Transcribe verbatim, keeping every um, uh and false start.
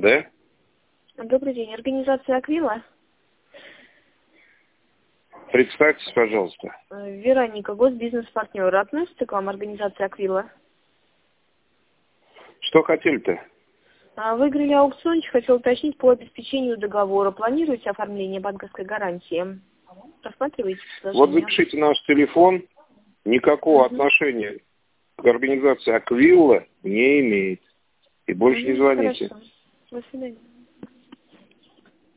Да? Добрый день. Организация «Аквила». Представьтесь, пожалуйста. Вероника, госбизнес-партнер. Относится к вам организация «Аквила»? Что хотели-то? Выиграли аукциончик. Хотел уточнить по обеспечению договора. Планируете оформление банковской гарантии? Рассматриваете предложение? Вот запишите наш телефон. Никакого Угу. отношения к организации «Аквила» не имеет. И больше Угу. не звоните. Хорошо. До свидания.